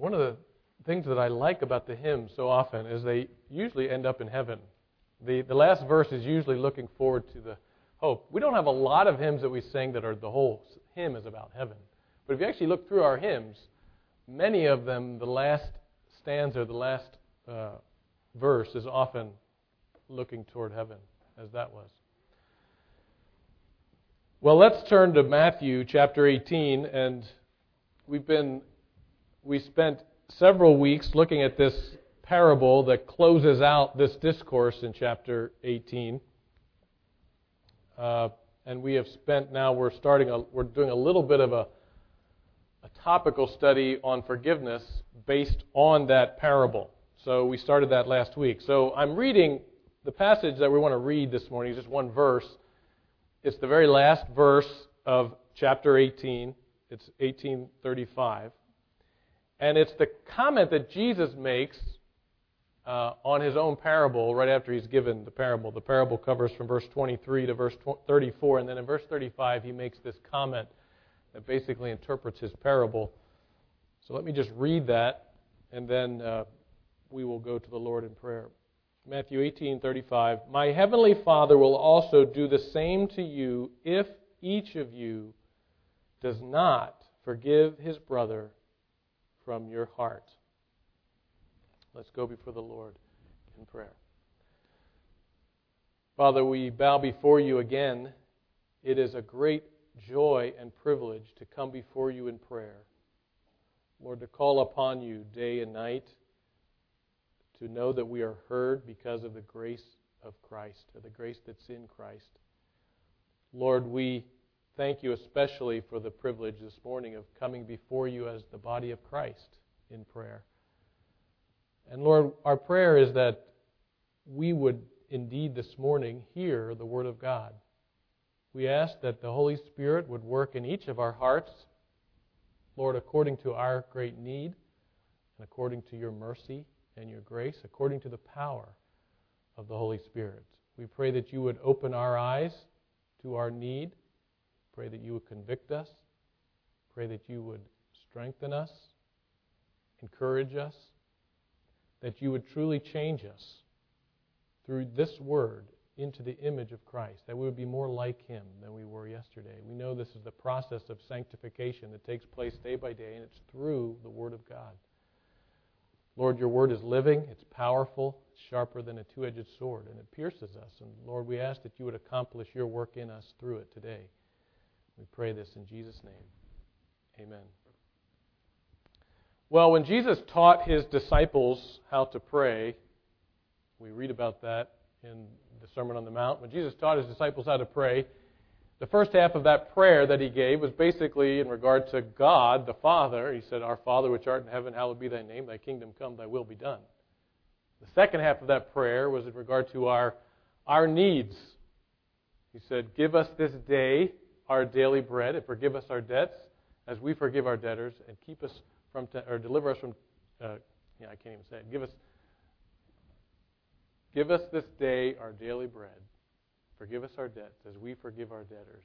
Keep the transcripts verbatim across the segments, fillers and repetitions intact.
one of the things that I like about the hymns so often is they usually end up in heaven. The, the last verse is usually looking forward to the hope. We don't have a lot of hymns that we sing that are the whole hymn is about heaven. But if you actually look through our hymns, many of them, the last stanza, the last uh, verse is often looking toward heaven, as that was. Well, let's turn to Matthew chapter eighteen, and we've been, we spent several weeks looking at this parable that closes out this discourse in chapter eighteen. Uh, and we have spent now, we're starting, a, we're doing a little bit of a, a topical study on forgiveness based on that parable. So we started that last week. So I'm reading the passage that we want to read this morning, just one verse. It's the very last verse of chapter eighteen. It's eighteen thirty-five. And it's the comment that Jesus makes uh, on his own parable right after he's given the parable. The parable covers from verse twenty-three to verse thirty-four. And then in verse thirty-five, he makes this comment that basically interprets his parable. So let me just read that, and then uh, we will go to the Lord in prayer. Matthew eighteen thirty-five. My heavenly Father will also do the same to you if each of you does not forgive his brother from your heart. Let's go before the Lord in prayer. Father, we bow before you again. It is a great joy and privilege to come before you in prayer. Lord, to call upon you day and night, to know that we are heard because of the grace of Christ, or the grace that's in Christ. Lord, we thank you especially for the privilege this morning of coming before you as the body of Christ in prayer. And Lord, our prayer is that we would indeed this morning hear the Word of God. We ask that the Holy Spirit would work in each of our hearts, Lord, according to our great need and according to your mercy and your grace, according to the power of the Holy Spirit. We pray that you would open our eyes to our need. Pray that you would convict us. Pray that you would strengthen us, encourage us, that you would truly change us through this word into the image of Christ, that we would be more like him than we were yesterday. We know this is the process of sanctification that takes place day by day, and it's through the Word of God. Lord, your word is living, it's powerful, it's sharper than a two-edged sword, and it pierces us. And Lord, we ask that you would accomplish your work in us through it today. We pray this in Jesus' name. Amen. Well, when Jesus taught his disciples how to pray, we read about that in the Sermon on the Mount. When Jesus taught his disciples how to pray, the first half of that prayer that he gave was basically in regard to God, the Father. He said, Our Father which art in heaven, hallowed be thy name. Thy kingdom come, thy will be done. The second half of that prayer was in regard to our, our needs. He said, Give us this day our daily bread, and forgive us our debts as we forgive our debtors, and keep us from, te- or deliver us from, uh, yeah, I can't even say it. Give us, give us this day our daily bread. Forgive us our debts as we forgive our debtors.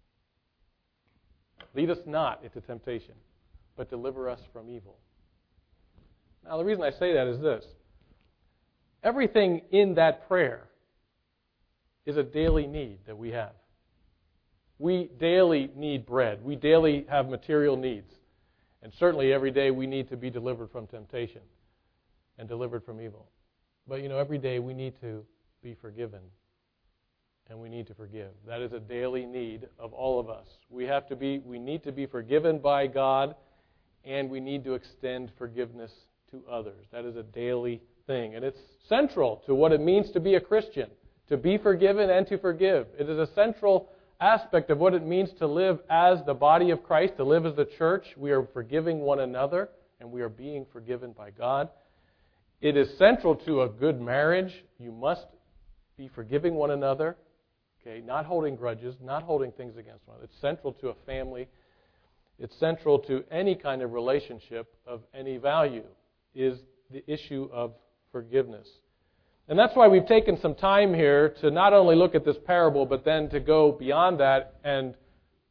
Lead us not into temptation, but deliver us from evil. Now, the reason I say that is this. Everything in that prayer is a daily need that we have. We daily need bread. We daily have material needs. And certainly every day we need to be delivered from temptation and delivered from evil. But, you know, every day we need to be forgiven. And we need to forgive. That is a daily need of all of us. We have to be, we need to be forgiven by God, and we need to extend forgiveness to others. That is a daily thing. And it's central to what it means to be a Christian, to be forgiven and to forgive. It is a central aspect of what it means to live as the body of Christ, to live as the church. We are forgiving one another, and we are being forgiven by God. It is central to a good marriage. You must be forgiving one another. Okay, not holding grudges, not holding things against one another. It's central to a family. It's central to any kind of relationship of any value, is the issue of forgiveness. And that's why we've taken some time here to not only look at this parable, but then to go beyond that and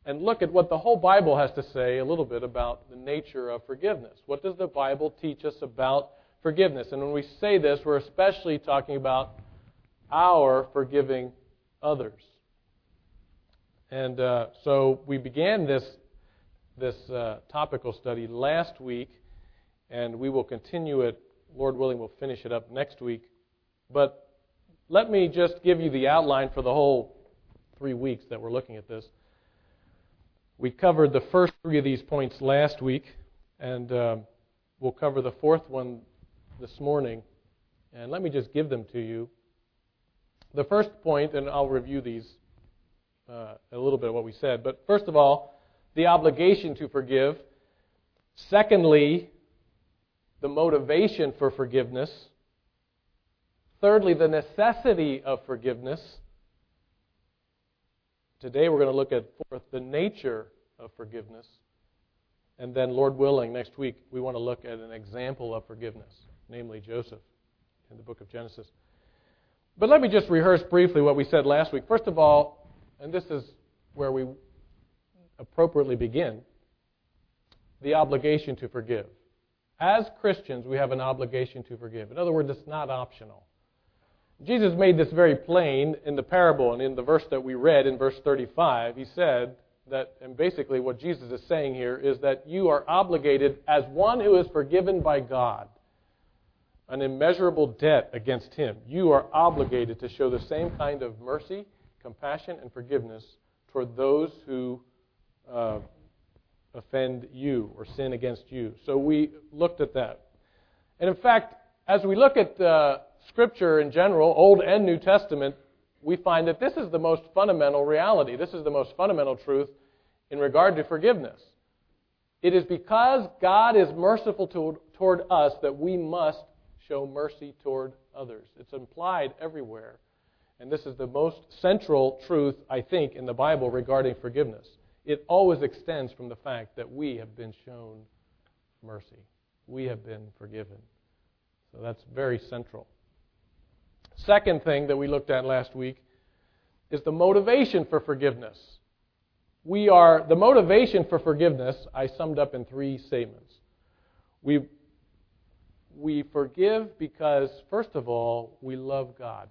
and look at what the whole Bible has to say a little bit about the nature of forgiveness. What does the Bible teach us about forgiveness? And when we say this, we're especially talking about our forgiving others. And uh, so we began this, this uh, topical study last week, and we will continue it. Lord willing, we'll finish it up next week. But let me just give you the outline for the whole three weeks that we're looking at this. We covered the first three of these points last week, and uh, we'll cover the fourth one this morning. And let me just give them to you. The first point, and I'll review these uh, a little bit of what we said. But first of all, the obligation to forgive. Secondly, the motivation for forgiveness. Thirdly, the necessity of forgiveness. Today we're going to look at, fourth, the nature of forgiveness. And then, Lord willing, next week we want to look at an example of forgiveness, namely Joseph in the book of Genesis. But let me just rehearse briefly what we said last week. First of all, and this is where we appropriately begin, the obligation to forgive. As Christians, we have an obligation to forgive. In other words, it's not optional. Jesus made this very plain in the parable, and in the verse that we read in verse thirty-five, he said that, and basically what Jesus is saying here is that you are obligated as one who is forgiven by God, an immeasurable debt against Him. You are obligated to show the same kind of mercy, compassion, and forgiveness toward those who uh, offend you or sin against you. So we looked at that. And in fact, as we look at uh, Scripture in general, Old and New Testament, we find that this is the most fundamental reality. This is the most fundamental truth in regard to forgiveness. It is because God is merciful to, toward us that we must show mercy toward others. It's implied everywhere. And this is the most central truth, I think, in the Bible regarding forgiveness. It always extends from the fact that we have been shown mercy. We have been forgiven. So that's very central. Second thing that we looked at last week is the motivation for forgiveness. We are, the motivation for forgiveness, I summed up in three statements. We, we forgive because, first of all, we love God.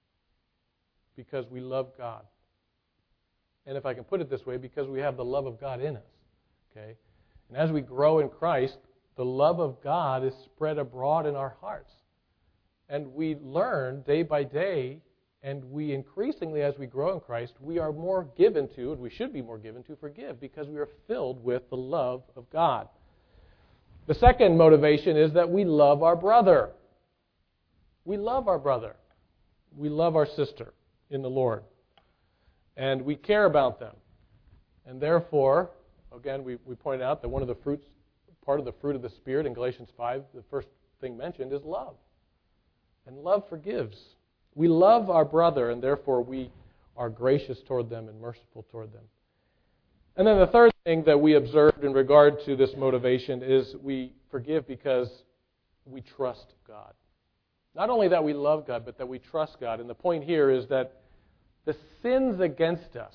Because we love God. And if I can put it this way, because we have the love of God in us. Okay? And as we grow in Christ, the love of God is spread abroad in our hearts. And we learn day by day, and we increasingly, as we grow in Christ, we are more given to, and we should be more given to, forgive, because we are filled with the love of God. The second motivation is that we love our brother. We love our brother. We love our sister in the Lord. And we care about them. And therefore, again, we, we pointed out that one of the fruits, part of the fruit of the Spirit in Galatians five, the first thing mentioned is love. And love forgives. We love our brother, and therefore we are gracious toward them and merciful toward them. And then the third thing that we observed in regard to this motivation is we forgive because we trust God. Not only that we love God, but that we trust God. And the point here is that the sins against us,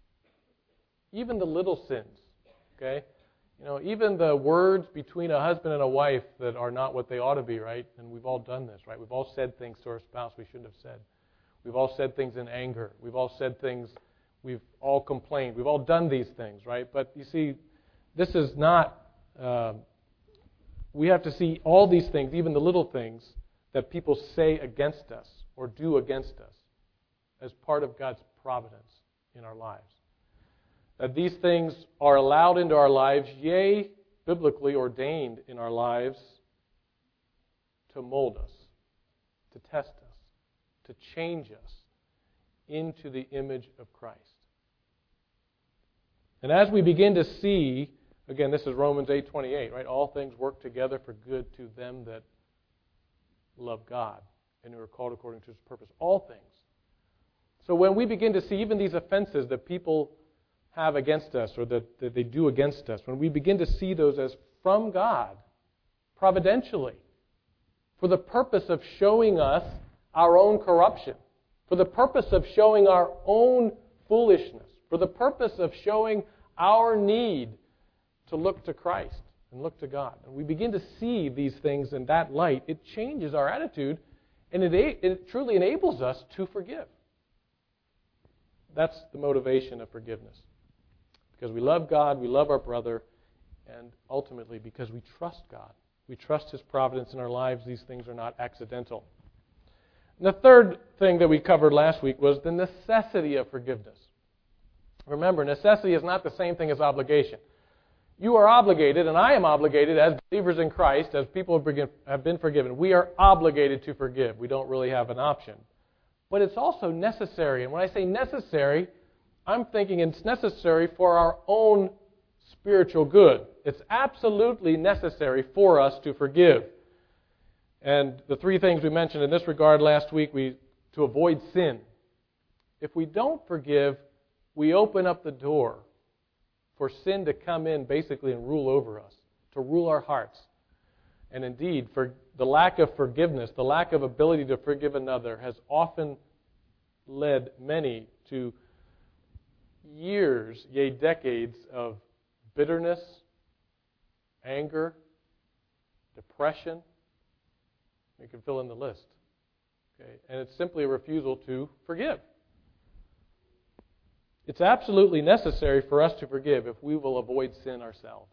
even the little sins, okay? You know, even the words between a husband and a wife that are not what they ought to be, right? And we've all done this, right? We've all said things to our spouse we shouldn't have said. We've all said things in anger. We've all said things, we've all complained. We've all done these things, right? But you see, this is not, uh, we have to see all these things, even the little things, that people say against us or do against us as part of God's providence in our lives. That these things are allowed into our lives, yea, biblically ordained in our lives, to mold us, to test us, to change us into the image of Christ. And as we begin to see, again, this is Romans eight twenty-eight, right? All things work together for good to them that love God and who are called according to His purpose. All things. So when we begin to see even these offenses that people have against us or that, that they do against us, when we begin to see those as from God, providentially, for the purpose of showing us our own corruption, for the purpose of showing our own foolishness, for the purpose of showing our need to look to Christ and look to God, and we begin to see these things in that light, it changes our attitude, and it, it truly enables us to forgive. That's the motivation of forgiveness. Because we love God, we love our brother, and ultimately because we trust God. We trust His providence in our lives. These things are not accidental. And the third thing that we covered last week was the necessity of forgiveness. Remember, necessity is not the same thing as obligation. You are obligated, and I am obligated as believers in Christ, as people have been forgiven. We are obligated to forgive. We don't really have an option. But it's also necessary. And when I say necessary, I'm thinking it's necessary for our own spiritual good. It's absolutely necessary for us to forgive. And the three things we mentioned in this regard last week, we to avoid sin. If we don't forgive, we open up the door for sin to come in basically and rule over us, to rule our hearts. And indeed, for the lack of forgiveness, the lack of ability to forgive another has often led many to years, yea, decades of bitterness, anger, depression. You can fill in the list. Okay? And it's simply a refusal to forgive. It's absolutely necessary for us to forgive if we will avoid sin ourselves.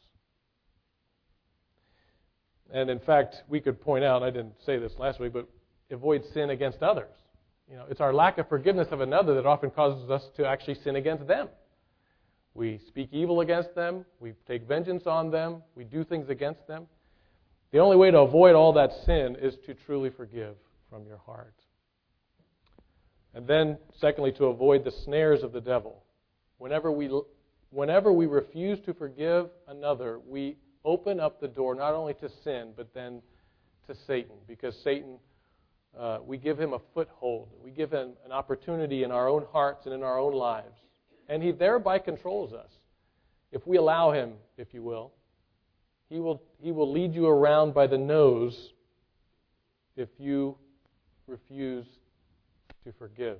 And in fact, we could point out, I didn't say this last week, but avoid sin against others. You know, it's our lack of forgiveness of another that often causes us to actually sin against them. We speak evil against them, we take vengeance on them, we do things against them. The only way to avoid all that sin is to truly forgive from your heart. And then, secondly, to avoid the snares of the devil. Whenever we, whenever we refuse to forgive another, we open up the door not only to sin, but then to Satan. Because Satan, uh, we give him a foothold. We give him an opportunity in our own hearts and in our own lives. And he thereby controls us. If we allow him, if you will, he will, he will lead you around by the nose if you refuse to forgive.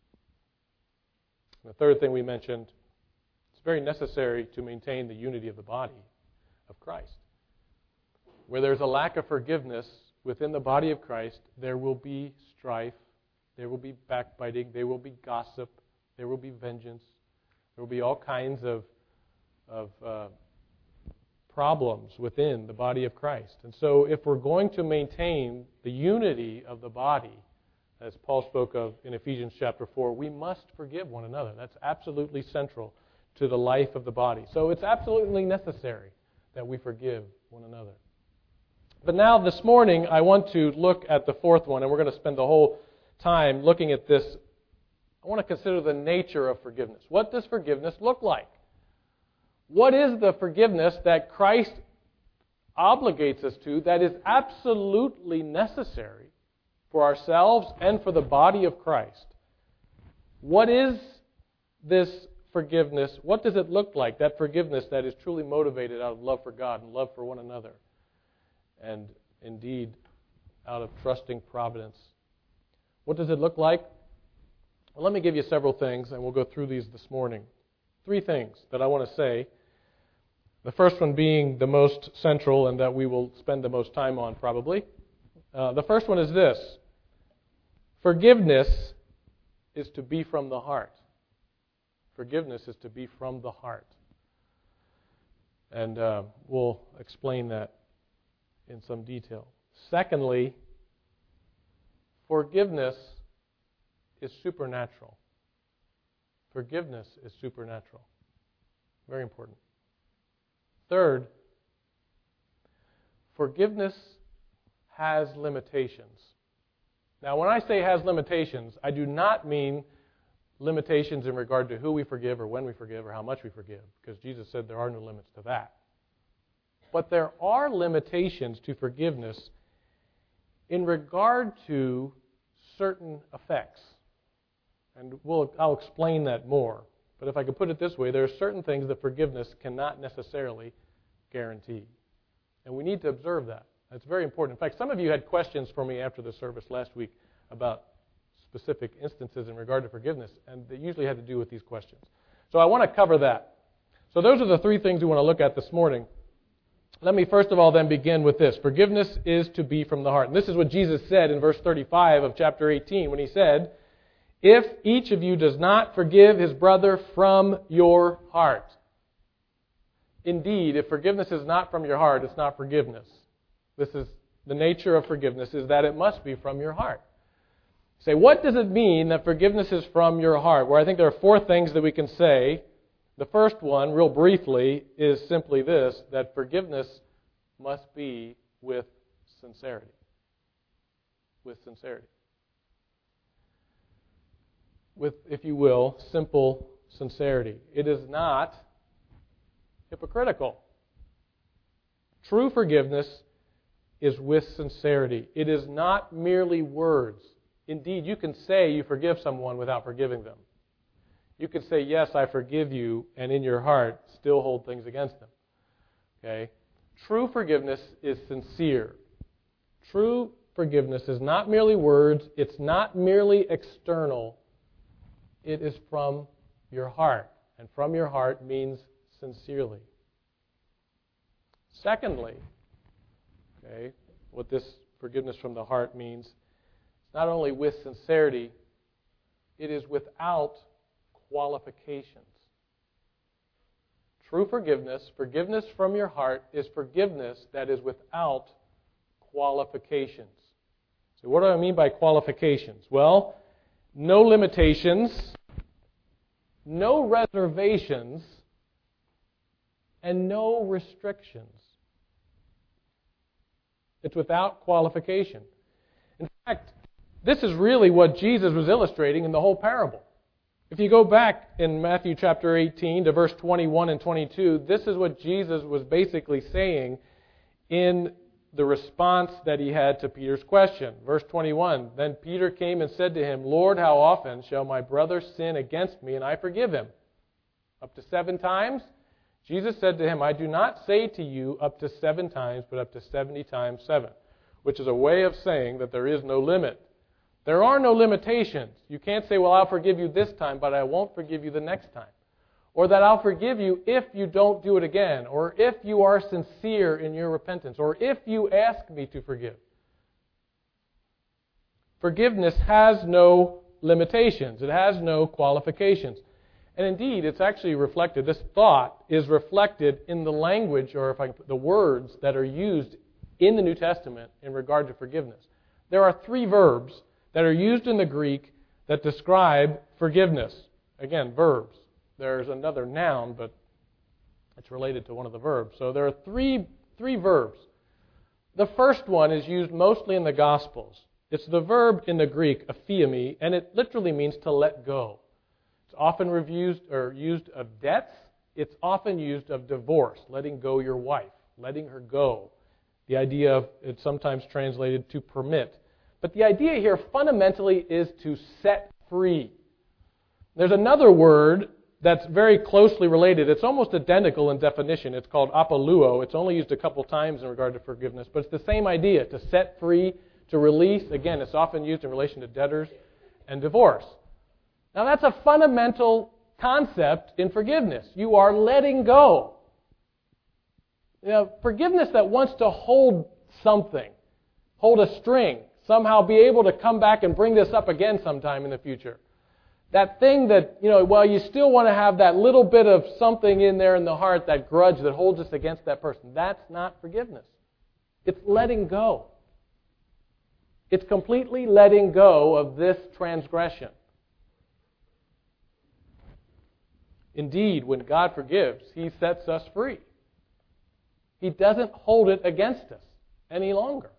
And the third thing we mentioned, it's very necessary to maintain the unity of the body of Christ. Where there's a lack of forgiveness within the body of Christ, there will be strife, there will be backbiting, there will be gossip, there will be vengeance, there will be all kinds of, of uh, problems within the body of Christ. And so if we're going to maintain the unity of the body, as Paul spoke of in Ephesians chapter four, we must forgive one another. That's absolutely central to the life of the body. So it's absolutely necessary that we forgive one another. But now this morning, I want to look at the fourth one, and we're going to spend the whole time looking at this. I want to consider the nature of forgiveness. What does forgiveness look like? What is the forgiveness that Christ obligates us to that is absolutely necessary for ourselves and for the body of Christ? What is this forgiveness? What does it look like, that forgiveness that is truly motivated out of love for God and love for one another? And indeed, out of trusting providence. What does it look like? Well, let me give you several things, and we'll go through these this morning. Three things that I want to say. The first one being the most central and that we will spend the most time on probably. Uh, the first one is this. Forgiveness is to be from the heart. Forgiveness is to be from the heart. And uh, we'll explain that in some detail. Secondly, forgiveness is supernatural. Forgiveness is supernatural. Very important. Third, forgiveness has limitations. Now, when I say has limitations, I do not mean limitations in regard to who we forgive or when we forgive or how much we forgive, because Jesus said there are no limits to that. But there are limitations to forgiveness in regard to certain effects. And we'll, I'll explain that more. But if I could put it this way, there are certain things that forgiveness cannot necessarily guarantee. And we need to observe that. That's very important. In fact, some of you had questions for me after the service last week about specific instances in regard to forgiveness, and they usually had to do with these questions. So I want to cover that. So those are the three things we want to look at this morning. Let me first of all then begin with this. Forgiveness is to be from the heart. And this is what Jesus said in verse thirty-five of chapter eighteen when he said, if each of you does not forgive his brother from your heart. Indeed, if forgiveness is not from your heart, it's not forgiveness. This is the nature of forgiveness, is that it must be from your heart. You say, what does it mean that forgiveness is from your heart? Well, I think there are four things that we can say. The first one, real briefly, is simply this, that forgiveness must be with sincerity. With sincerity. With, if you will, simple sincerity. It is not hypocritical. True forgiveness is with sincerity. It is not merely words. Indeed, you can say you forgive someone without forgiving them. You can say, yes, I forgive you, and in your heart still hold things against them. Okay? True forgiveness is sincere. True forgiveness is not merely words. It's not merely external. It is from your heart. And from your heart means sincerely. Secondly, okay, what this forgiveness from the heart means, it's not only with sincerity, it is without qualifications. True forgiveness, forgiveness from your heart, is forgiveness that is without qualifications. So what do I mean by qualifications? Well, no limitations, no reservations, and no restrictions. It's without qualification. In fact, this is really what Jesus was illustrating in the whole parable. If you go back in Matthew chapter eighteen to verse twenty-one and twenty-two, this is what Jesus was basically saying in the response that he had to Peter's question. Verse twenty-one, then Peter came and said to him, Lord, how often shall my brother sin against me and I forgive him? Up to seven times? Jesus said to him, I do not say to you up to seven times, but up to seventy times seven, which is a way of saying that there is no limit. There are no limitations. You can't say, well, I'll forgive you this time, but I won't forgive you the next time. Or that I'll forgive you if you don't do it again, or if you are sincere in your repentance, or if you ask me to forgive. Forgiveness has no limitations. It has no qualifications. And indeed, it's actually reflected, this thought is reflected in the language, or if I, the words that are used in the New Testament in regard to forgiveness. There are three verbs that are used in the Greek that describe forgiveness. Again, verbs. There's another noun, but it's related to one of the verbs. So there are three, three verbs. The first one is used mostly in the Gospels. It's the verb in the Greek, aphiemi, and it literally means to let go. It's often reviewed or used of debts. It's often used of divorce, letting go your wife, letting her go. The idea of it's sometimes translated to permit. But the idea here fundamentally is to set free. There's another word that's very closely related. It's almost identical in definition. It's called apoluo. It's only used a couple times in regard to forgiveness, but it's the same idea, to set free, to release. Again, it's often used in relation to debtors and divorce. Now that's a fundamental concept in forgiveness. You are letting go. You know, forgiveness that wants to hold something, hold a string, somehow be able to come back and bring this up again sometime in the future. That thing that, you know, well, you still want to have that little bit of something in there in the heart, that grudge that holds us against that person. That's not forgiveness. It's letting go. It's completely letting go of this transgression. Indeed, when God forgives, He sets us free. He doesn't hold it against us any longer.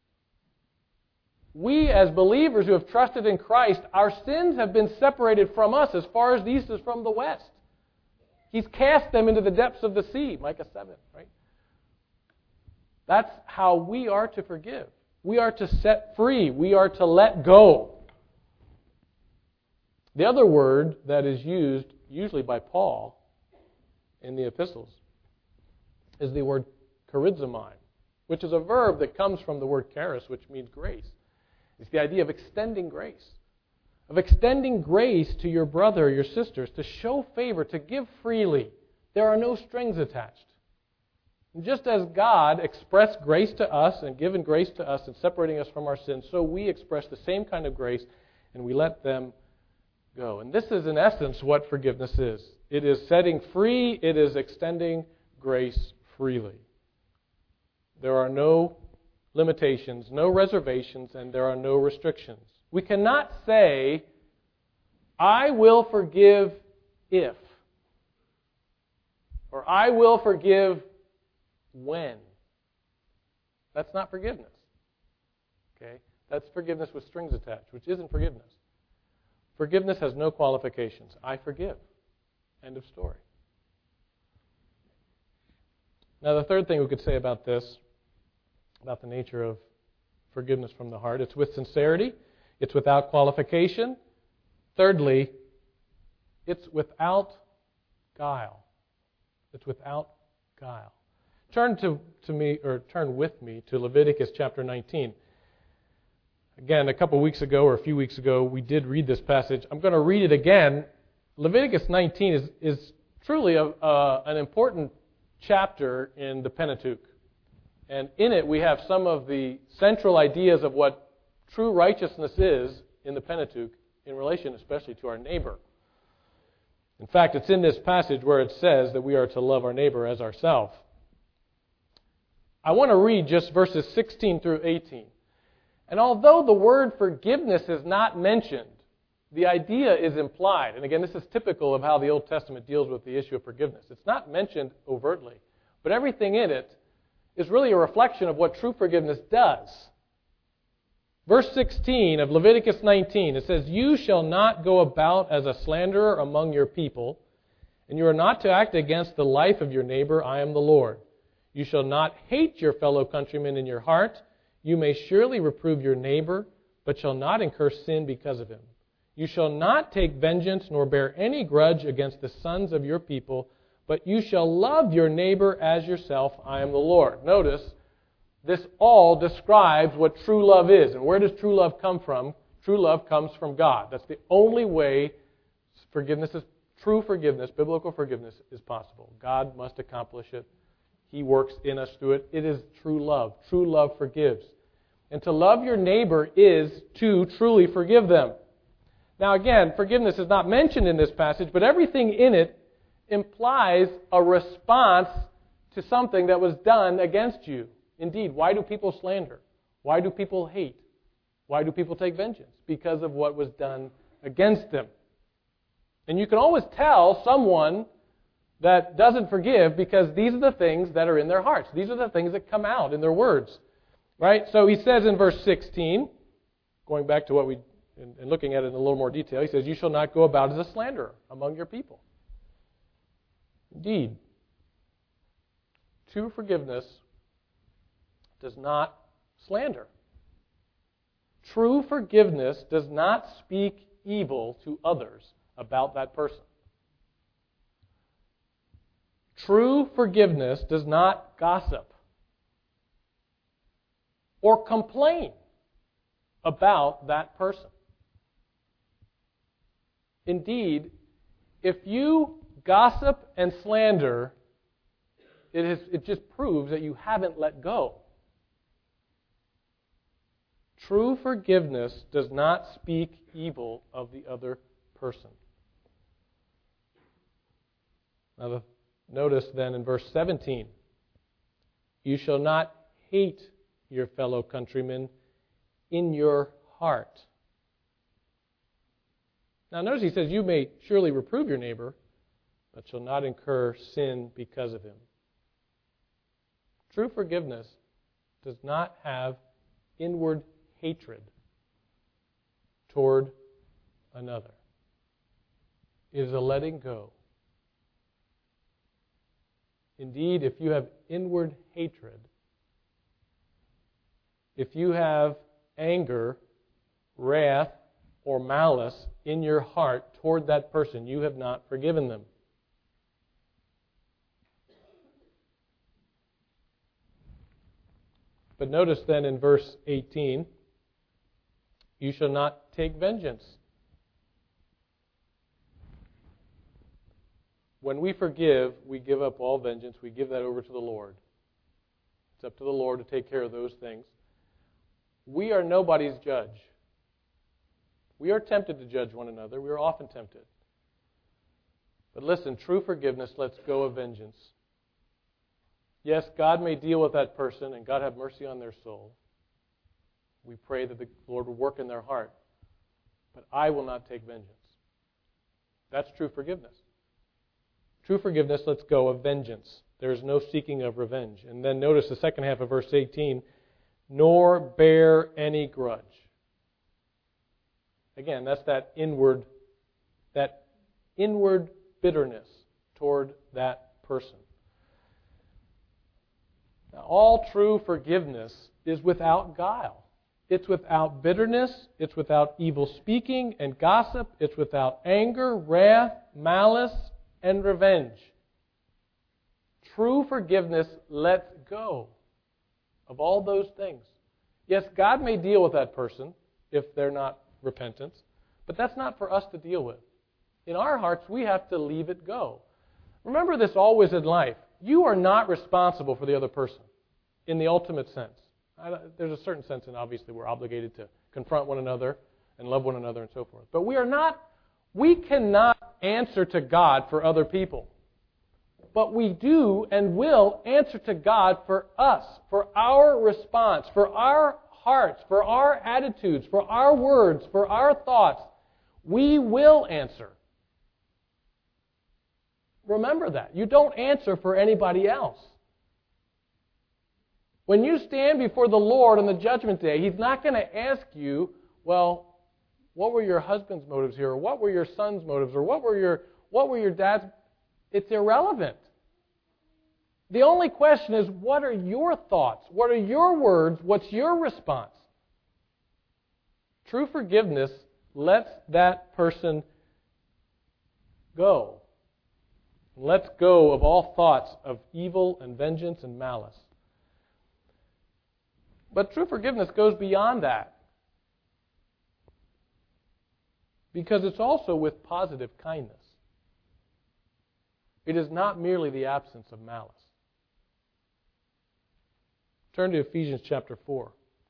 We, as believers who have trusted in Christ, our sins have been separated from us as far as the east is from the west. He's cast them into the depths of the sea, Micah seven, right? That's how we are to forgive. We are to set free. We are to let go. The other word that is used, usually by Paul, in the epistles, is the word charizomai, which is a verb that comes from the word charis, which means grace. It's the idea of extending grace, of extending grace to your brother or your sisters, to show favor, to give freely, there are no strings attached. And just as God expressed grace to us and given grace to us in separating us from our sins, so we express the same kind of grace and we let them go. And this is in essence what forgiveness is. It is setting free, it is extending grace freely. There are no limitations, no reservations, and there are no restrictions. We cannot say, I will forgive if, or I will forgive when. That's not forgiveness. Okay? That's forgiveness with strings attached, which isn't forgiveness. Forgiveness has no qualifications. I forgive. End of story. Now, the third thing we could say about this, about the nature of forgiveness from the heart, it's with sincerity, it's without qualification. Thirdly, it's without guile. It's without guile. Turn to, to me, or turn with me to Leviticus chapter nineteen. Again, a couple weeks ago or a few weeks ago, we did read this passage. I'm going to read it again. Leviticus nineteen is, is truly a, uh, an important chapter in the Pentateuch. And in it, we have some of the central ideas of what true righteousness is in the Pentateuch in relation especially to our neighbor. In fact, it's in this passage where it says that we are to love our neighbor as ourselves. I want to read just verses sixteen through eighteen. And although the word forgiveness is not mentioned, the idea is implied. And again, this is typical of how the Old Testament deals with the issue of forgiveness. It's not mentioned overtly, but everything in it is really a reflection of what true forgiveness does. Verse sixteen of Leviticus nineteen, it says, You shall not go about as a slanderer among your people, and you are not to act against the life of your neighbor. I am the Lord. You shall not hate your fellow countrymen in your heart. You may surely reprove your neighbor, but shall not incur sin because of him. You shall not take vengeance nor bear any grudge against the sons of your people, but you shall love your neighbor as yourself. I am the Lord. Notice, this all describes what true love is. And where does true love come from? True love comes from God. That's the only way forgiveness is, true forgiveness, biblical forgiveness is possible. God must accomplish it. He works in us through it. It is true love. True love forgives. And to love your neighbor is to truly forgive them. Now again, forgiveness is not mentioned in this passage, but everything in it implies a response to something that was done against you. Indeed, why do people slander? Why do people hate? Why do people take vengeance? Because of what was done against them. And you can always tell someone that doesn't forgive because these are the things that are in their hearts. These are the things that come out in their words. Right? So he says in verse sixteen, going back to what we, and looking at it in a little more detail, he says, You shall not go about as a slanderer among your people. Indeed, true forgiveness does not slander. True forgiveness does not speak evil to others about that person. True forgiveness does not gossip or complain about that person. Indeed, if you gossip and slander, it, is, it just proves that you haven't let go. True forgiveness does not speak evil of the other person. Now, the, notice then in verse seventeen, You shall not hate your fellow countrymen in your heart. Now, notice he says, You may surely reprove your neighbor, but shall not incur sin because of him. True forgiveness does not have inward hatred toward another. It is a letting go. Indeed, if you have inward hatred, if you have anger, wrath, or malice in your heart toward that person, you have not forgiven them. But notice then in verse eighteen, You shall not take vengeance. when we forgive, we give up all vengeance. We give that over to the Lord. It's up to the Lord to take care of those things. We are nobody's judge. We are tempted to judge one another. We are often tempted. But listen, true forgiveness lets go of vengeance. Yes, God may deal with that person, and God have mercy on their soul. We pray that the Lord will work in their heart. But I will not take vengeance. That's true forgiveness. True forgiveness lets go of vengeance. There is no seeking of revenge. And then notice the second half of verse eighteen, nor bear any grudge. Again, that's that inward, that inward bitterness toward that person. Now, all true forgiveness is without guile. It's without bitterness. It's without evil speaking and gossip. It's without anger, wrath, malice, and revenge. True forgiveness lets go of all those things. Yes, God may deal with that person if they're not repentant, but that's not for us to deal with. In our hearts, we have to leave it go. Remember this always in life. You are not responsible for the other person in the ultimate sense. There's a certain sense, and obviously we're obligated to confront one another and love one another and so forth. But we are not, we cannot answer to God for other people. But we do and will answer to God for us, for our response, for our hearts, for our attitudes, for our words, for our thoughts. We will answer. Remember that. You don't answer for anybody else. When you stand before the Lord on the judgment day, He's not going to ask you, well, what were your husband's motives here? Or what were your son's motives? Or what were your what were your dad's? It's irrelevant. The only question is, what are your thoughts? What are your words? What's your response? True forgiveness lets that person go. Lets go of all thoughts of evil and vengeance and malice. But true forgiveness goes beyond that. Because it's also with positive kindness. It is not merely the absence of malice. Turn to Ephesians chapter four.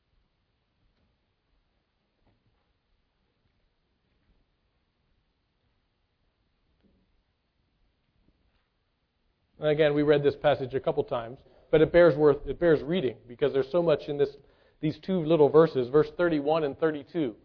And again, we read this passage a couple times. But it bears worth it bears reading because there's so much in this these two little verses, verse thirty-one and thirty-two.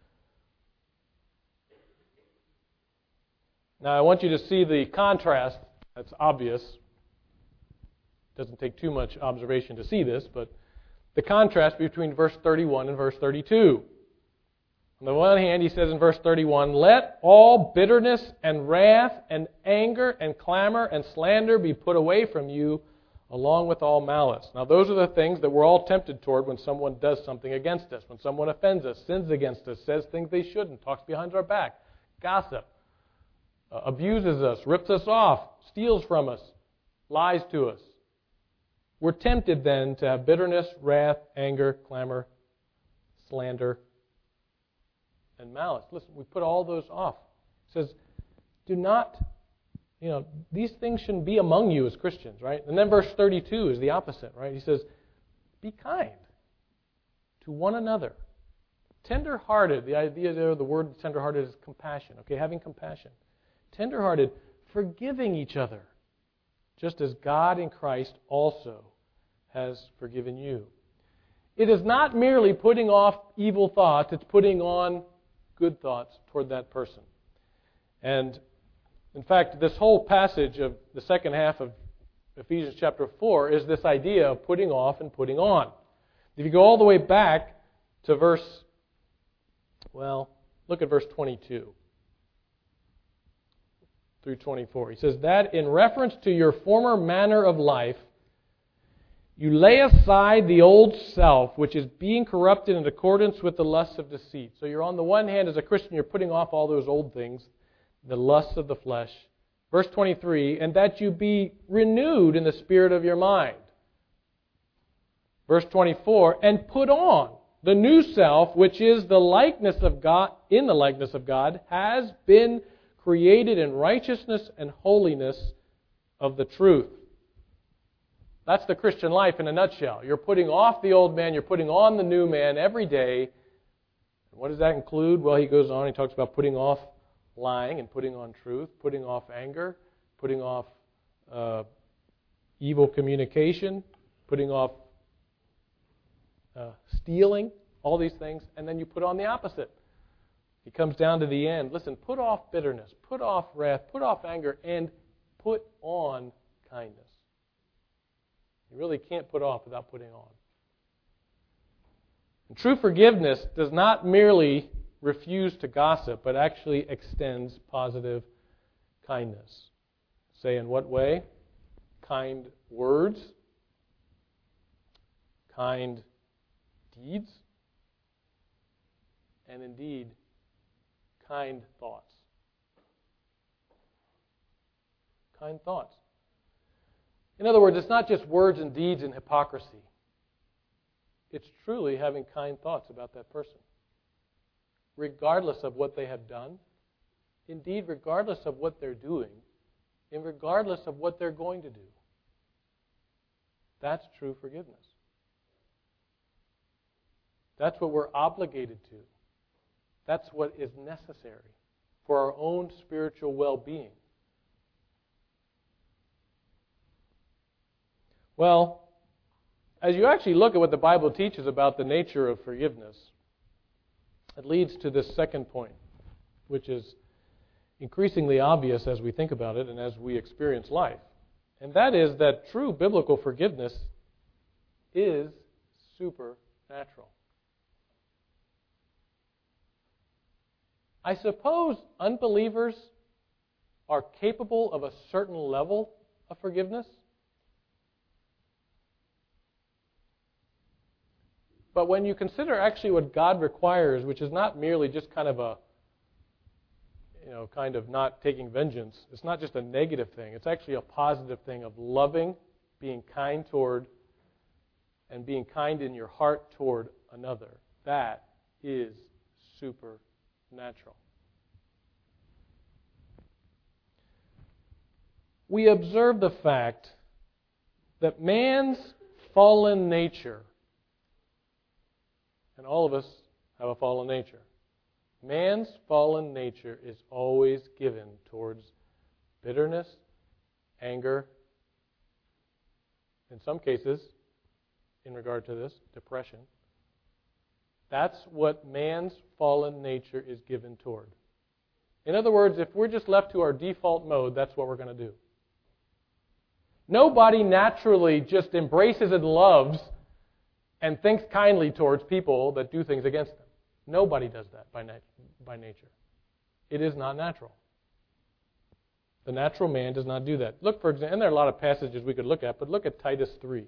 Now I want you to see the contrast. That's obvious. Doesn't take too much observation to see this, but the contrast between verse thirty-one and verse thirty-two. On the one hand, he says in verse thirty-one, let all bitterness and wrath and anger and clamor and slander be put away from you, along with all malice. Now those are the things that we're all tempted toward when someone does something against us, when someone offends us, sins against us, says things they shouldn't, talks behind our back, gossip, uh, abuses us, rips us off, steals from us, lies to us. We're tempted then to have bitterness, wrath, anger, clamor, slander, and malice. Listen, we put all those off. It says, do not... You know, these things shouldn't be among you as Christians, right? And then verse thirty-two is the opposite, right? He says, be kind to one another. Tender-hearted. The idea there, the word tender-hearted is compassion, okay? Having compassion. Tender-hearted, forgiving each other, just as God in Christ also has forgiven you. It is not merely putting off evil thoughts, it's putting on good thoughts toward that person. And in fact, this whole passage of the second half of Ephesians chapter four is this idea of putting off and putting on. If you go all the way back to verse, well, look at verse twenty-two through twenty-four. He says, that in reference to your former manner of life, you lay aside the old self, which is being corrupted in accordance with the lusts of deceit. So you're on the one hand, as a Christian, you're putting off all those old things, the lusts of the flesh. Verse twenty-three, and that you be renewed in the spirit of your mind. Verse twenty-four, and put on the new self, which is the likeness of God, in the likeness of God, has been created in righteousness and holiness of the truth. That's the Christian life in a nutshell. You're putting off the old man, you're putting on the new man every day. What does that include? Well, he goes on, he talks about putting off lying and putting on truth, putting off anger, putting off uh, evil communication, putting off uh, stealing, all these things, and then you put on the opposite. He comes down to the end. Listen, put off bitterness, put off wrath, put off anger, and put on kindness. You really can't put off without putting on. And true forgiveness does not merely refuse to gossip, but actually extends positive kindness. Say in what way? Kind words, kind deeds, and indeed, kind thoughts. Kind thoughts. In other words, it's not just words and deeds and hypocrisy. It's truly having kind thoughts about that person, regardless of what they have done, indeed, regardless of what they're doing, and regardless of what they're going to do. That's true forgiveness. That's what we're obligated to. That's what is necessary for our own spiritual well-being. Well, as you actually look at what the Bible teaches about the nature of forgiveness, it leads to this second point, which is increasingly obvious as we think about it and as we experience life. And that is that true biblical forgiveness is supernatural. I suppose unbelievers are capable of a certain level of forgiveness. But when you consider actually what God requires, which is not merely just kind of a, you know, kind of not taking vengeance. It's not just a negative thing. It's actually a positive thing of loving, being kind toward, and being kind in your heart toward another. That is supernatural. We observe the fact that man's fallen nature, and all of us have a fallen nature, man's fallen nature is always given towards bitterness, anger, in some cases, in regard to this, depression. That's what man's fallen nature is given toward. In other words, if we're just left to our default mode, that's what we're going to do. Nobody naturally just embraces and loves and thinks kindly towards people that do things against them. Nobody does that by, nat- by nature. It is not natural. The natural man does not do that. Look, for example, and there are a lot of passages we could look at, but look at Titus three.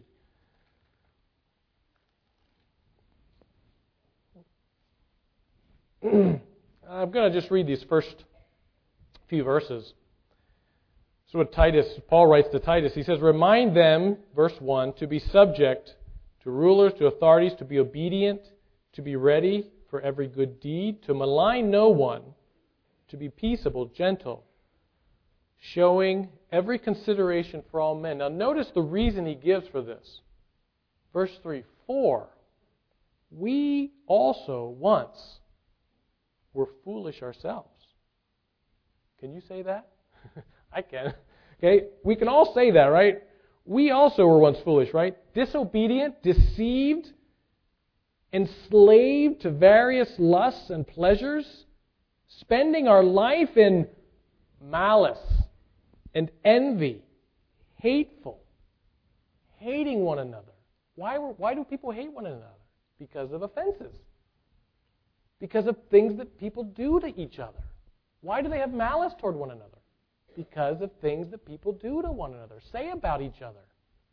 I'm going to just read these first few verses. So what Titus, Paul writes to Titus, he says, remind them, verse one, to be subject to rulers, to authorities, to be obedient, to be ready for every good deed, to malign no one, to be peaceable, gentle, showing every consideration for all men. Now notice the reason he gives for this. Verse three, for we also once were foolish ourselves. Can you say that? I can. Okay, we can all say that, right? We also were once foolish, right? Disobedient, deceived, enslaved to various lusts and pleasures, spending our life in malice and envy, hateful, hating one another. Why, why do people hate one another? Because of offenses. Because of things that people do to each other. Why do they have malice toward one another? Because of things that people do to one another, say about each other.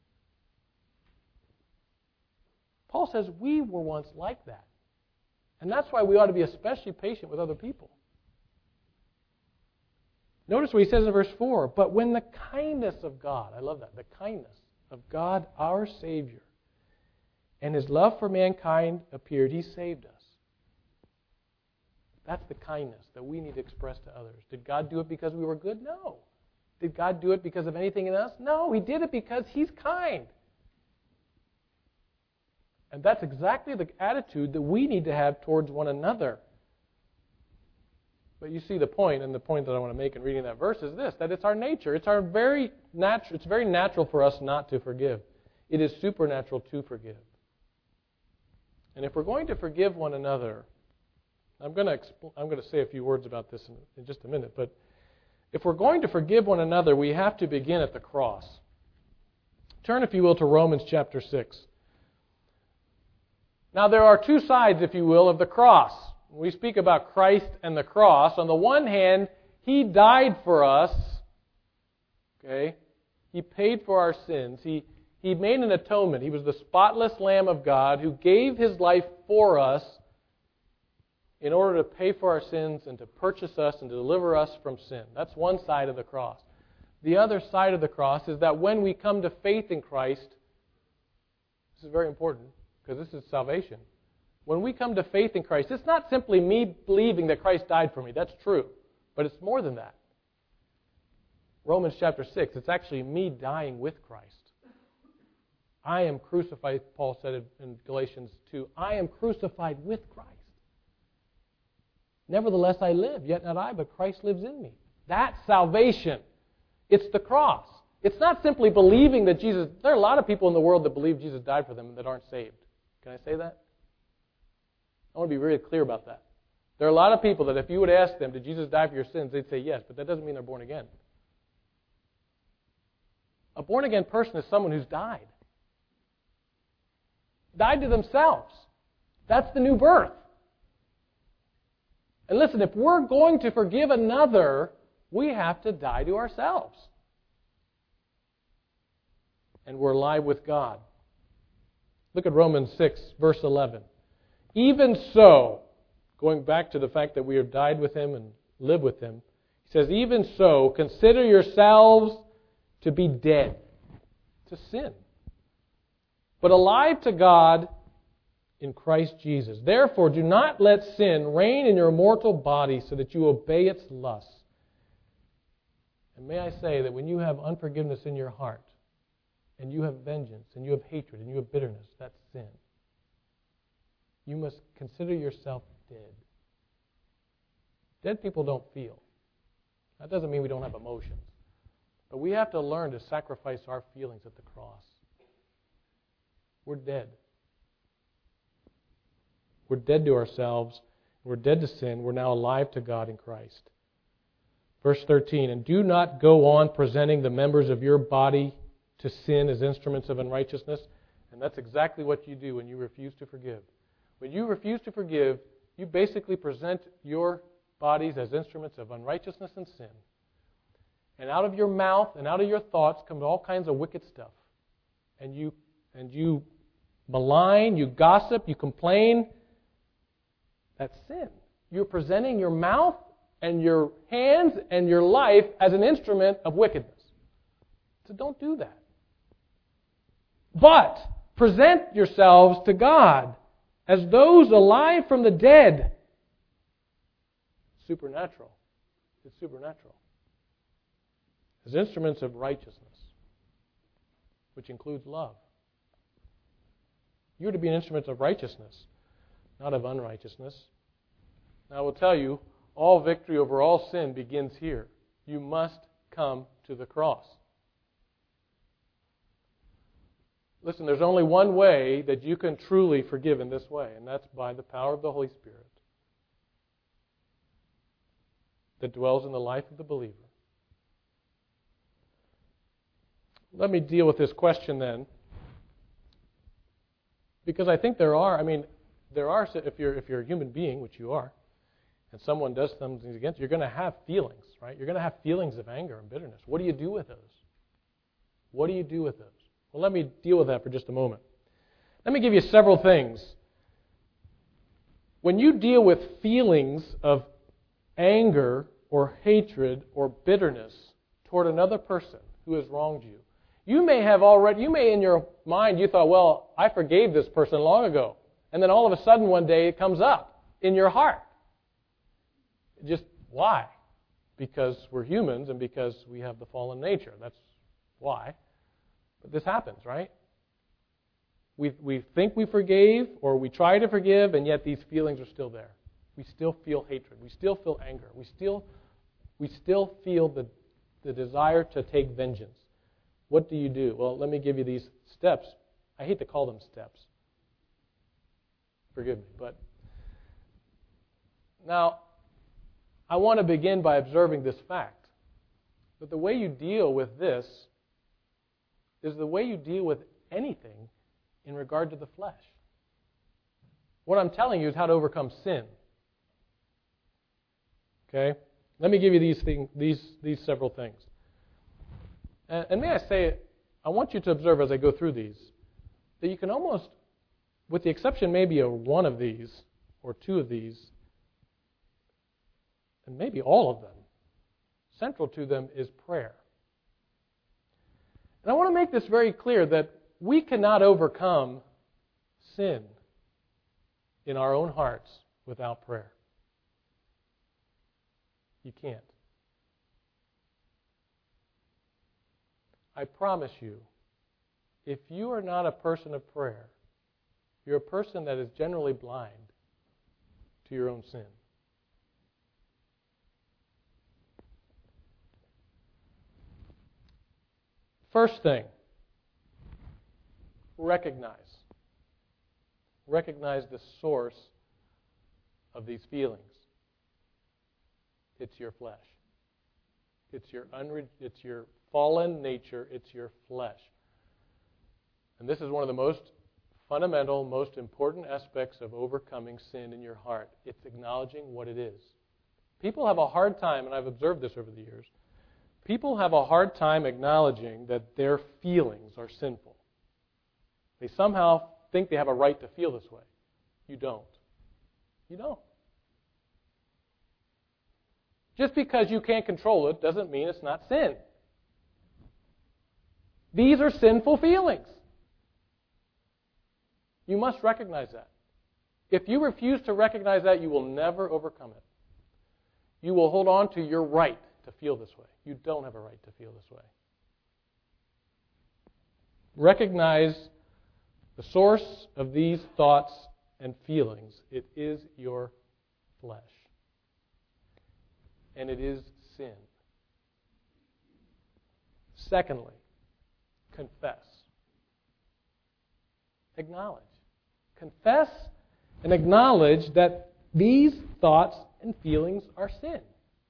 Paul says we were once like that. And that's why we ought to be especially patient with other people. Notice what he says in verse four, but when the kindness of God, I love that, the kindness of God our Savior, and His love for mankind appeared, He saved us. That's the kindness that we need to express to others. Did God do it because we were good? No. Did God do it because of anything in us? No. He did it because He's kind. And that's exactly the attitude that we need to have towards one another. But you see the point, and the point that I want to make in reading that verse is this, that it's our nature. It's our very natural, it's very natural for us not to forgive. It is supernatural to forgive. And if we're going to forgive one another, I'm going to expl- I'm going to say a few words about this in, in just a minute, but if we're going to forgive one another, we have to begin at the cross. Turn, if you will, to Romans chapter six. Now, there are two sides, if you will, of the cross. When we speak about Christ and the cross, on the one hand, He died for us. Okay? He paid for our sins. He, he made an atonement. He was the spotless Lamb of God who gave His life for us in order to pay for our sins and to purchase us and to deliver us from sin. That's one side of the cross. The other side of the cross is that when we come to faith in Christ, this is very important, because this is salvation. When we come to faith in Christ, it's not simply me believing that Christ died for me. That's true. But it's more than that. Romans chapter six, it's actually me dying with Christ. I am crucified, Paul said in Galatians two, I am crucified with Christ. Nevertheless I live, yet not I, but Christ lives in me. That's salvation. It's the cross. It's not simply believing that Jesus... There are a lot of people in the world that believe Jesus died for them that aren't saved. Can I say that? I want to be really clear about that. There are a lot of people that if you would ask them, did Jesus die for your sins? They'd say yes, but that doesn't mean they're born again. A born-again person is someone who's died. Died to themselves. That's the new birth. And listen, if we're going to forgive another, we have to die to ourselves. And we're alive with God. Look at Romans six, verse eleven. Even so, going back to the fact that we have died with Him and live with Him, he says, even so, consider yourselves to be dead to sin, but alive to God in Christ Jesus. Therefore, do not let sin reign in your mortal body so that you obey its lusts. And may I say that when you have unforgiveness in your heart, and you have vengeance, and you have hatred, and you have bitterness, that's sin. You must consider yourself dead. Dead people don't feel. That doesn't mean we don't have emotions. But we have to learn to sacrifice our feelings at the cross. We're dead. We're dead to ourselves. We're dead to sin. We're now alive to God in Christ. Verse thirteen, and do not go on presenting the members of your body to sin as instruments of unrighteousness. And that's exactly what you do when you refuse to forgive. When you refuse to forgive, you basically present your bodies as instruments of unrighteousness and sin. And out of your mouth and out of your thoughts comes all kinds of wicked stuff. And you and you malign, you gossip, you complain. That's sin. You're presenting your mouth and your hands and your life as an instrument of wickedness. So don't do that. But present yourselves to God as those alive from the dead. Supernatural. It's supernatural. As instruments of righteousness, which includes love. You're to be an instrument of righteousness, not of unrighteousness. Now I will tell you, all victory over all sin begins here. You must come to the cross. Listen, there's only one way that you can truly forgive in this way, and that's by the power of the Holy Spirit that dwells in the life of the believer. Let me deal with this question then, because I think there are, I mean, there are, if you're, if you're a human being, which you are, and someone does something against you, you're going to have feelings, right? You're going to have feelings of anger and bitterness. What do you do with those? What do you do with those? Well, let me deal with that for just a moment. Let me give you several things. When you deal with feelings of anger or hatred or bitterness toward another person who has wronged you, you may have already, you may in your mind, you thought, well, I forgave this person long ago. And then all of a sudden one day it comes up in your heart. Just why? Because we're humans and because we have the fallen nature. That's why. But this happens, right? We we think we forgave or we try to forgive, and yet these feelings are still there. We still feel hatred. We still feel anger. We still we still feel the the desire to take vengeance. What do you do? Well, let me give you these steps. I hate to call them steps. Forgive me, but now I want to begin by observing this fact, that the way you deal with this is the way you deal with anything in regard to the flesh. What I'm telling you is how to overcome sin. Okay? Let me give you these things, these these several things. And, and may I say, I want you to observe as I go through these, that you can almost, with the exception maybe of one of these, or two of these, and maybe all of them, central to them is prayer. And I want to make this very clear that we cannot overcome sin in our own hearts without prayer. You can't. I promise you, if you are not a person of prayer, you're a person that is generally blind to your own sin. First thing, recognize. Recognize the source of these feelings. It's your flesh. It's your unre- it's your fallen nature. It's your flesh. And this is one of the most fundamental, most important aspects of overcoming sin in your heart. It's acknowledging what it is. People have a hard time, and I've observed this over the years, people have a hard time acknowledging that their feelings are sinful. They somehow think they have a right to feel this way. You don't. You don't. Just because you can't control it doesn't mean it's not sin. These are sinful feelings. You must recognize that. If you refuse to recognize that, you will never overcome it. You will hold on to your right to feel this way. You don't have a right to feel this way. Recognize the source of these thoughts and feelings. It is your flesh. And it is sin. Secondly, confess. Acknowledge. Confess and acknowledge that these thoughts and feelings are sin.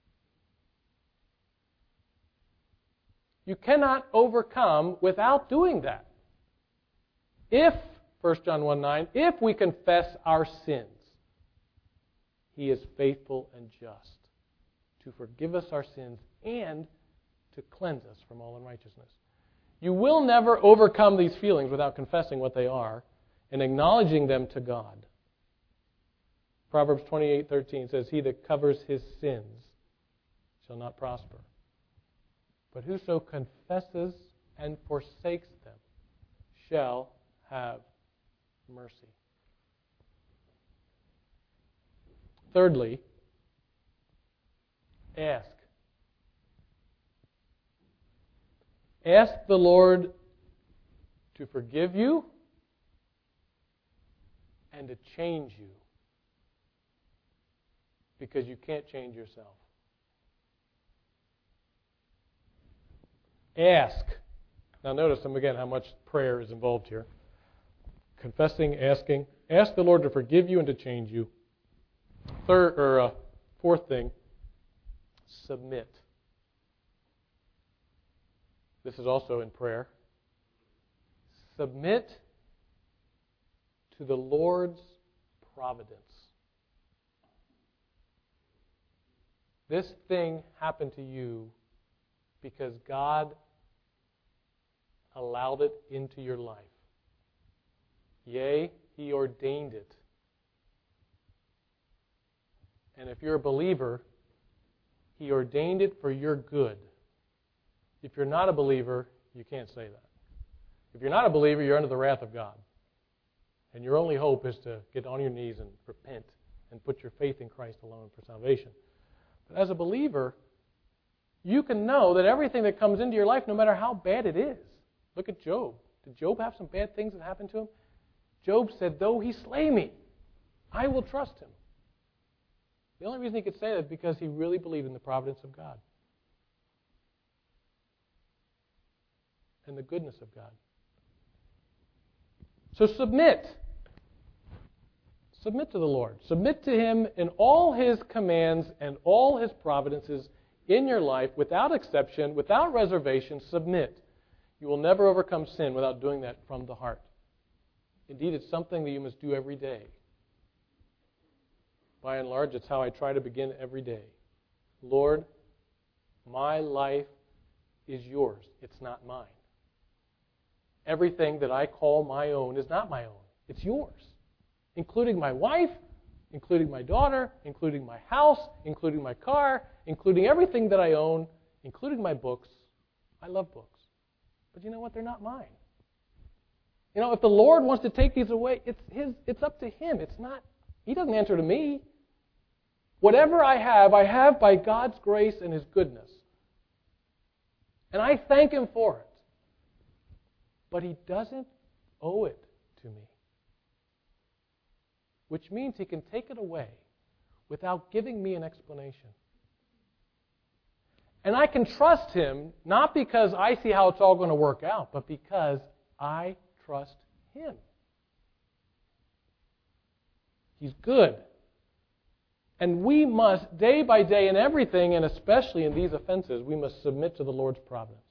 You cannot overcome without doing that. If, First John one nine, if we confess our sins, He is faithful and just to forgive us our sins and to cleanse us from all unrighteousness. You will never overcome these feelings without confessing what they are and acknowledging them to God. Proverbs twenty-eight thirteen says, He that covers his sins shall not prosper. But whoso confesses and forsakes them shall have mercy. Thirdly, ask. Ask the Lord to forgive you and to change you, because you can't change yourself. Ask. Now notice again how much prayer is involved here. Confessing, asking. Ask the Lord to forgive you and to change you. Third, or uh, fourth thing, submit. This is also in prayer. Submit to the Lord's providence. This thing happened to you because God allowed it into your life. Yea, He ordained it. And if you're a believer, He ordained it for your good. If you're not a believer, you can't say that. If you're not a believer, you're under the wrath of God. And your only hope is to get on your knees and repent and put your faith in Christ alone for salvation. But as a believer, you can know that everything that comes into your life, no matter how bad it is. Look at Job. Did Job have some bad things that happened to him? Job said, though he slay me, I will trust him. The only reason he could say that is because he really believed in the providence of God and the goodness of God. So submit. Submit to the Lord. Submit to Him in all His commands and all His providences in your life, without exception, without reservation. Submit. You will never overcome sin without doing that from the heart. Indeed, it's something that you must do every day. By and large, it's how I try to begin every day. Lord, my life is yours. It's not mine. Everything that I call my own is not my own. It's yours. Including my wife, including my daughter, including my house, including my car, including everything that I own, including my books. I love books. But you know what? They're not mine. You know, if the Lord wants to take these away, it's his. It's up to Him. It's not. He doesn't answer to me. Whatever I have, I have by God's grace and His goodness. And I thank Him for it. But He doesn't owe it to me. Which means He can take it away without giving me an explanation. And I can trust Him, not because I see how it's all going to work out, but because I trust Him. He's good. And we must, day by day in everything, and especially in these offenses, we must submit to the Lord's providence.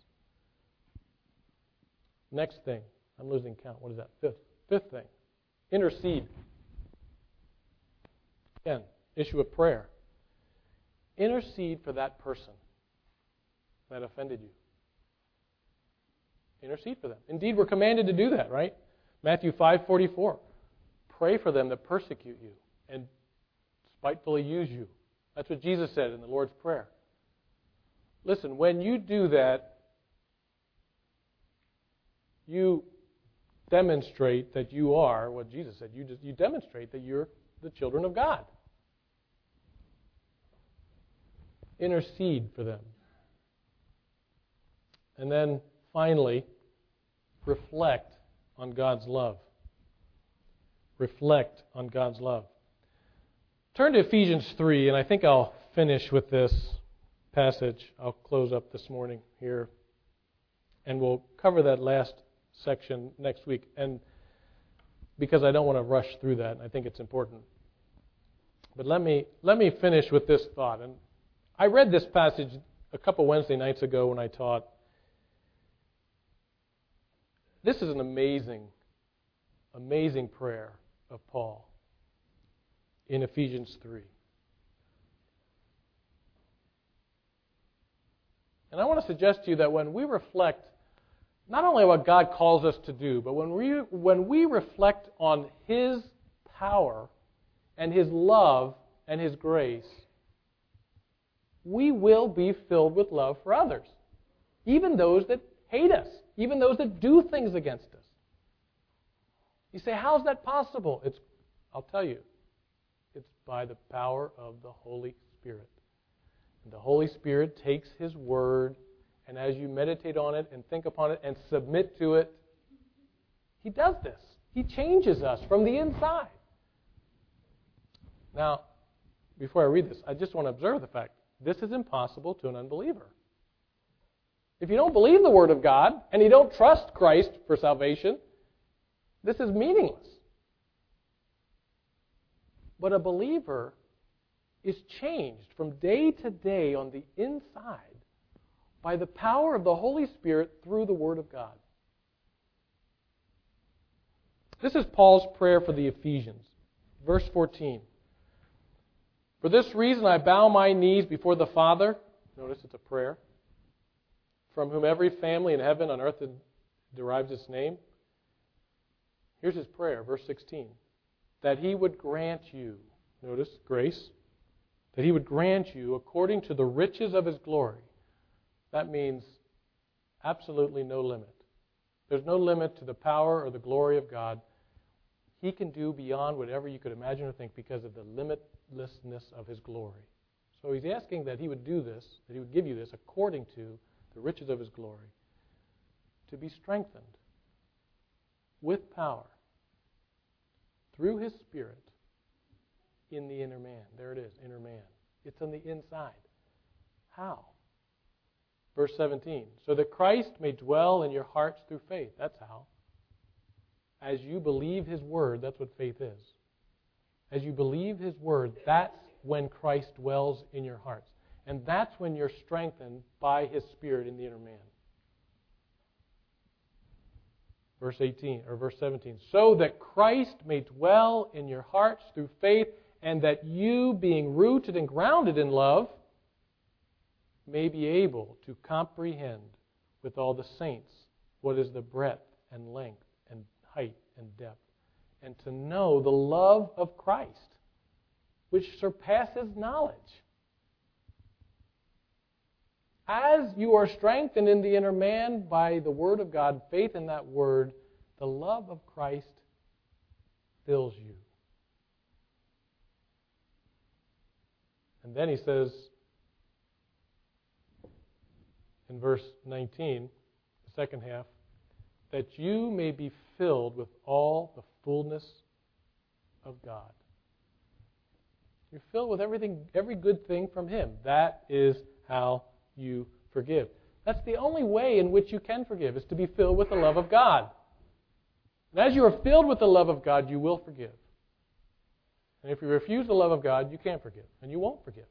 Next thing. I'm losing count. What is that? Fifth. Fifth thing. Intercede. Again, issue of prayer. Intercede for that person that offended you. Intercede for them. Indeed, we're commanded to do that, right? Matthew five forty-four. Pray for them that persecute you and spitefully use you. That's what Jesus said in the Lord's Prayer. Listen, when you do that, you demonstrate that you are what Jesus said. You just, you demonstrate that you're the children of God. Intercede for them. And then, finally, reflect on God's love. Reflect on God's love. Turn to Ephesians three, and I think I'll finish with this passage. I'll close up this morning here, and we'll cover that last section next week. And because I don't want to rush through that, and I think it's important. But let me let me finish with this thought. And I read this passage a couple Wednesday nights ago when I taught. This is an amazing, amazing prayer of Paul in Ephesians three. And I want to suggest to you that when we reflect not only what God calls us to do, but when we when we reflect on His power and His love and His grace, we will be filled with love for others, even those that hate us, even those that do things against us. You say, how's that possible? It's, I'll tell you, it's by the power of the Holy Spirit. And the Holy Spirit takes His Word, and as you meditate on it and think upon it and submit to it, He does this. He changes us from the inside. Now, before I read this, I just want to observe the fact this is impossible to an unbeliever. If you don't believe the Word of God and you don't trust Christ for salvation, this is meaningless. But a believer is changed from day to day on the inside by the power of the Holy Spirit through the Word of God. This is Paul's prayer for the Ephesians. Verse fourteen. For this reason I bow my knees before the Father. Notice it's a prayer. From whom every family in heaven and earth derives its name. Here's his prayer, verse sixteen. That He would grant you, notice, grace, that He would grant you according to the riches of His glory. That means absolutely no limit. There's no limit to the power or the glory of God. He can do beyond whatever you could imagine or think because of the limitlessness of His glory. So he's asking that he would do this, that he would give you this according to the riches of his glory, to be strengthened with power through his Spirit in the inner man. There it is, inner man. It's on the inside. How? Verse seventeen. So that Christ may dwell in your hearts through faith. That's how. As you believe his word, that's what faith is. As you believe his word, that's when Christ dwells in your hearts. And that's when you're strengthened by his Spirit in the inner man. Verse eighteen or verse seventeen. So that Christ may dwell in your hearts through faith, and that you, being rooted and grounded in love, may be able to comprehend with all the saints what is the breadth and length and height and depth, and to know the love of Christ, which surpasses knowledge. As you are strengthened in the inner man by the Word of God, faith in that Word, the love of Christ fills you. And then he says in verse nineteen, the second half, that you may be filled with all the fullness of God. You're filled with everything, every good thing from him. That is how you forgive. That's the only way in which you can forgive, is to be filled with the love of God. And as you are filled with the love of God, you will forgive. And if you refuse the love of God, you can't forgive, and you won't forgive.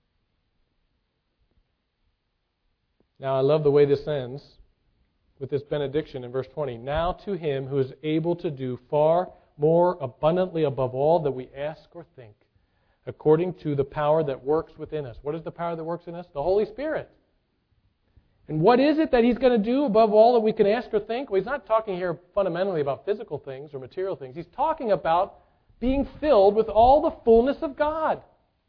Now, I love the way this ends with this benediction in verse twenty. Now to him who is able to do far more abundantly above all that we ask or think, according to the power that works within us. What is the power that works in us? The Holy Spirit. And what is it that he's going to do above all that we can ask or think? Well, he's not talking here fundamentally about physical things or material things. He's talking about being filled with all the fullness of God.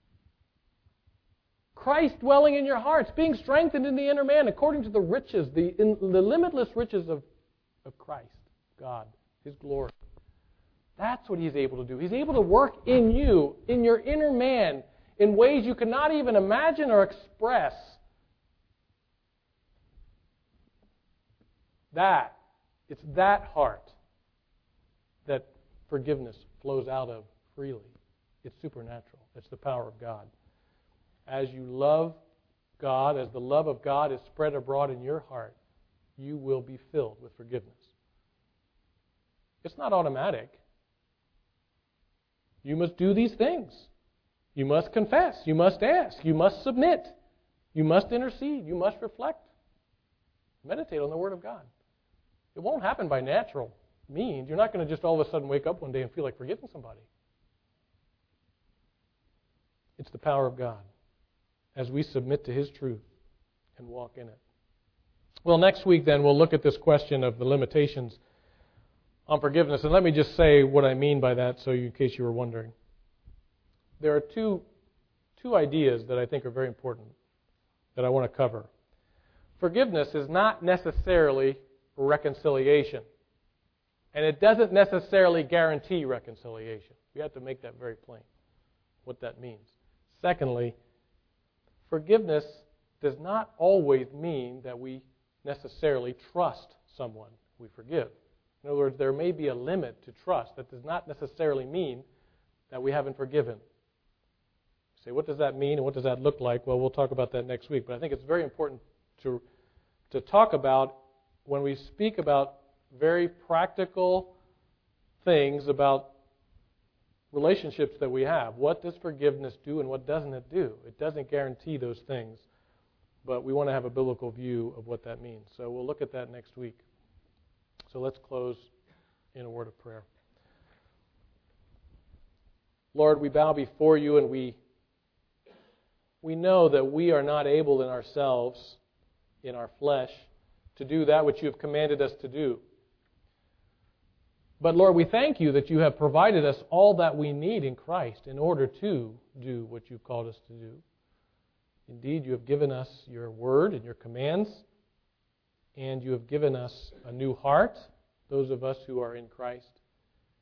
Christ dwelling in your hearts, being strengthened in the inner man according to the riches, the, in, the limitless riches of, of Christ, God, his glory. That's what he's able to do. He's able to work in you, in your inner man, in ways you cannot even imagine or express. That, it's that heart that forgiveness flows out of freely. It's supernatural. It's the power of God. As you love God, as the love of God is spread abroad in your heart, you will be filled with forgiveness. It's not automatic. You must do these things. You must confess. You must ask. You must submit. You must intercede. You must reflect. Meditate on the Word of God. It won't happen by natural means. You're not going to just all of a sudden wake up one day and feel like forgiving somebody. It's the power of God as we submit to his truth and walk in it. Well, next week then we'll look at this question of the limitations on forgiveness. And let me just say what I mean by that, so you, in case you were wondering. There are two, two ideas that I think are very important that I want to cover. Forgiveness is not necessarily reconciliation. And it doesn't necessarily guarantee reconciliation. We have to make that very plain, what that means. Secondly, forgiveness does not always mean that we necessarily trust someone we forgive. In other words, there may be a limit to trust. That does not necessarily mean that we haven't forgiven. You say, what does that mean and what does that look like? Well, we'll talk about that next week. But I think it's very important to, to talk about when we speak about very practical things about relationships that we have. What does forgiveness do and what doesn't it do? It doesn't guarantee those things, but we want to have a biblical view of what that means. So we'll look at that next week. So let's close in a word of prayer. Lord, we bow before you and we we know that we are not able in ourselves, in our flesh, to do that which you have commanded us to do. But Lord, we thank you that you have provided us all that we need in Christ in order to do what you've called us to do. Indeed, you have given us your word and your commands, and you have given us a new heart, those of us who are in Christ,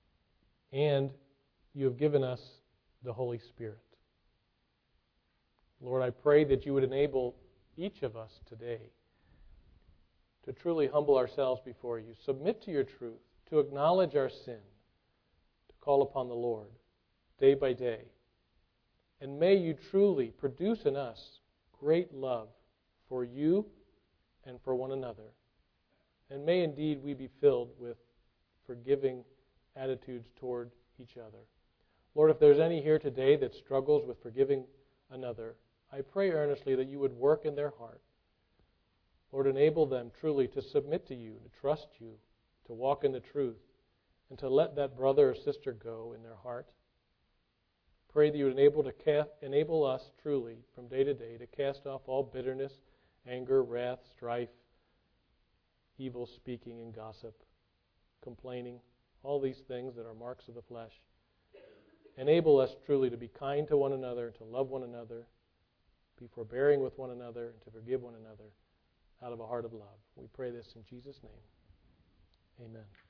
and you have given us the Holy Spirit. Lord, I pray that you would enable each of us today to truly humble ourselves before you, submit to your truth, to acknowledge our sin, to call upon the Lord day by day. And may you truly produce in us great love for you and for one another. And may indeed we be filled with forgiving attitudes toward each other. Lord, if there's any here today that struggles with forgiving another, I pray earnestly that you would work in their heart. Lord, enable them truly to submit to you, to trust you, to walk in the truth, and to let that brother or sister go in their heart. Pray that you would enable, to cast, enable us truly from day to day to cast off all bitterness, anger, wrath, strife, evil speaking and gossip, complaining, all these things that are marks of the flesh. Enable us truly to be kind to one another, to love one another, be forbearing with one another, and to forgive one another out of a heart of love. We pray this in Jesus' name. Amen.